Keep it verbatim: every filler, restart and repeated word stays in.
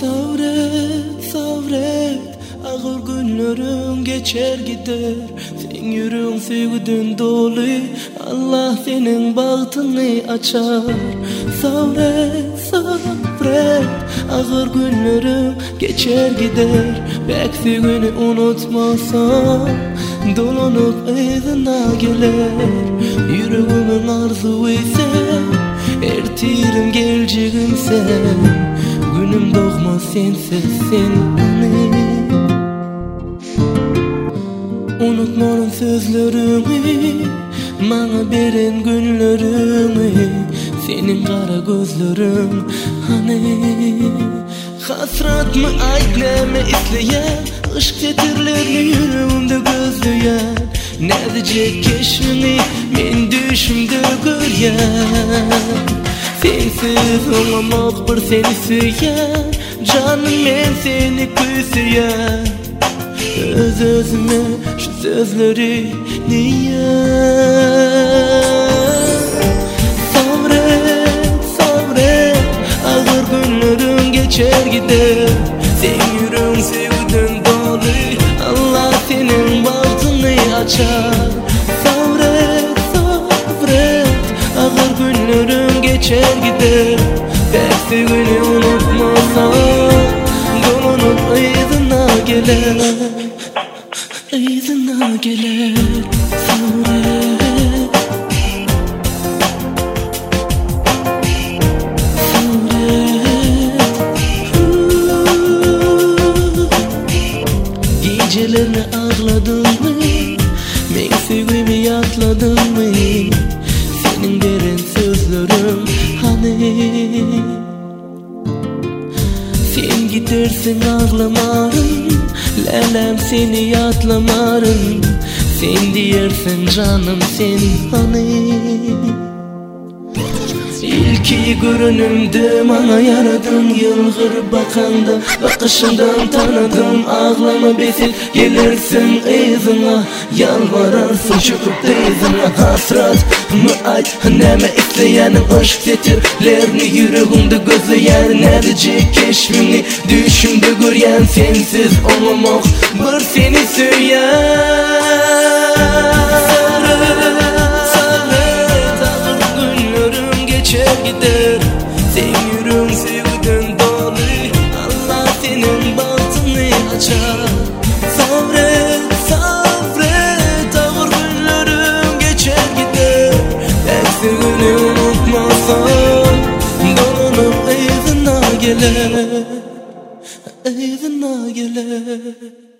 Sabret, sabret, ağır günlerin geçer gider. Sen yüreğin sevgiden dolu, Allah senin bahtını açar. Sabret, sabret, ağır günlerin geçer gider. Belki günü unutmasan, dolanıp eydina gelir. Yüreğimin arzu ise, ertirim geleceğim sen. Günüm doğmaz sensiz sen beni. Unutmalım sözlerimi, bana beren günlerimi. Senin kara gözlerin hani. Hasrat mı ayleme isleyen, ışk tetirlerini yüreğimde gözleyen. Ne diyecek keşfini men düşümde göryen. Sensiz olamak bir seni süyen, canım men seni küsüyen. Öz özüme şu sözleri niye? Sabret, sabret, ağır günlerin geçer gider. Sen yüreğin sevgiden dolu, Allah senin bahtını açar. Sabret, sabret, ağır günlerin geçer gider. Belki günü unutmasan, dolanıp eydina gelir. Eydina gelir. Sabret, sabret. Gecelerini ağladın mı? Men sevgimi yatladın mı? Senin veren sözlerim hani. Sen gidersin ağlamarım, lelem seni yatlamarım. Sen diyersin canım sen hani. İlki görünümde bana yaradın, yılgır bakanda bakışından tanıdım. Ağlama besit gelirsin eydina, yalvararsın çöküp deydina. Hasrat mı ayt neme isteyenin, ışk tetirlerini yüreğimde gözleyen. Ne diyecek keşfini düşümde göryen. Sensiz olamak bir seni söyleyen. Gider. Sen yüreğin sevgiden dolu, Allah senin bahtını açar. Sabret, sabret, ağır günlerin geçer gider. Belki günü unutmasan, dolanıp eydina gelir. Eydina gelir.